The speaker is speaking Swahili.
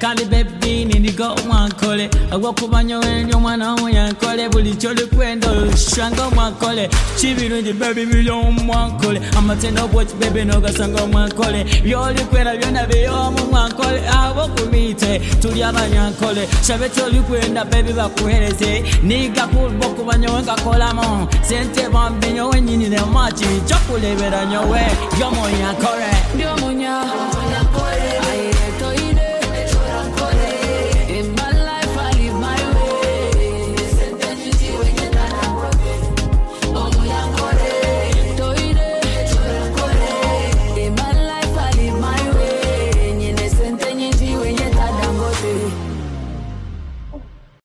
kandi baby nindigo mwankole agwokubanyo enyo mwana yankole buli choli kwendo shanga mwankole chibirungi baby bilyo mwankole amatendo watch baby no gasanga mwankole yoli kwera byona byo mwankole abokumite tuli abanyankole shabe choli kwenda baby bakuhereze niga kubokubanyo ngakolamo sente bambinyo wenyini ne machi chokulebera nyowe yomo yankole Yo monya